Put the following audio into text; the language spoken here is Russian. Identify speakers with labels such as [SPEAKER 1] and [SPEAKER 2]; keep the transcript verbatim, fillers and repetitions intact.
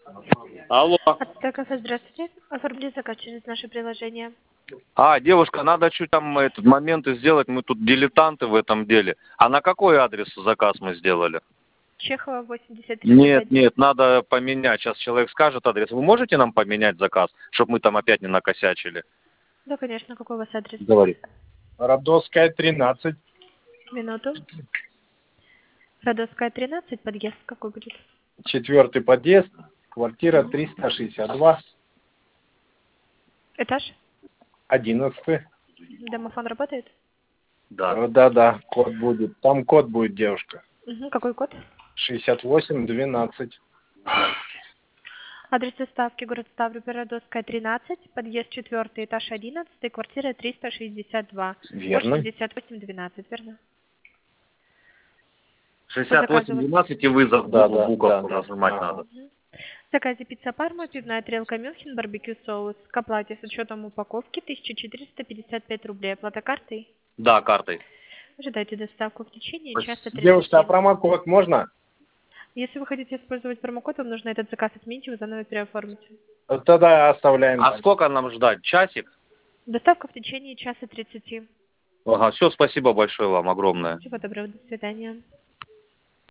[SPEAKER 1] Алло.
[SPEAKER 2] Ацтек кафе, здравствуйте. Оформили заказ через наше приложение.
[SPEAKER 1] А, девушка, надо чуть там этот моменты сделать. Мы тут дилетанты в этом деле. А на какой адрес заказ мы сделали?
[SPEAKER 2] Чехова, восемьдесят три дробь
[SPEAKER 1] Нет,
[SPEAKER 2] один.
[SPEAKER 1] нет, надо поменять. Сейчас человек скажет адрес. Вы можете нам поменять заказ, чтобы мы там опять не накосячили?
[SPEAKER 2] Да, конечно. Какой у вас адрес?
[SPEAKER 1] Говори.
[SPEAKER 3] Радовская, тринадцать.
[SPEAKER 2] Минуту. Радовская, тринадцать. Подъезд какой будет?
[SPEAKER 3] Четвертый подъезд. Квартира
[SPEAKER 2] Мгм.
[SPEAKER 3] триста шестьдесят два.
[SPEAKER 2] Этаж?
[SPEAKER 3] Одиннадцатый.
[SPEAKER 2] Домофон работает?
[SPEAKER 1] Да.
[SPEAKER 3] Да-да, код будет. Там код будет, девушка.
[SPEAKER 2] Угу. Какой код?
[SPEAKER 3] шестьдесят восемь двенадцать.
[SPEAKER 2] Адрес доставки: город Ставрополь, Радовская, тринадцать. Подъезд четвертый, этаж одиннадцатый. Квартира триста шестьдесят два.
[SPEAKER 3] Верно.
[SPEAKER 2] восемьдесят восемь двенадцать, верно?
[SPEAKER 1] шестьдесят восемь двенадцать и вызов.
[SPEAKER 3] Да,
[SPEAKER 1] букву-
[SPEAKER 3] да,
[SPEAKER 1] буковку
[SPEAKER 3] да, да.
[SPEAKER 1] нажимать
[SPEAKER 3] Ага.
[SPEAKER 1] надо.
[SPEAKER 2] Мгм. В заказе пицца Парма, пивная тарелка Мюнхен, барбекю соус. К оплате с учетом упаковки тысяча четыреста пятьдесят пять рублей. Оплата картой?
[SPEAKER 1] Да, картой.
[SPEAKER 2] Ожидайте доставку в течение
[SPEAKER 1] Спасибо.
[SPEAKER 2] часа
[SPEAKER 3] Девушка, а
[SPEAKER 2] тридцати.
[SPEAKER 3] промокод можно?
[SPEAKER 2] Если вы хотите использовать промокод, вам нужно этот заказ отменить и его заново переоформить.
[SPEAKER 3] Тогда оставляем.
[SPEAKER 1] А
[SPEAKER 3] так.
[SPEAKER 1] сколько нам ждать? Часик?
[SPEAKER 2] Доставка в течение часа тридцати.
[SPEAKER 1] Ага, все, спасибо большое вам огромное.
[SPEAKER 2] Всего доброго, до свидания.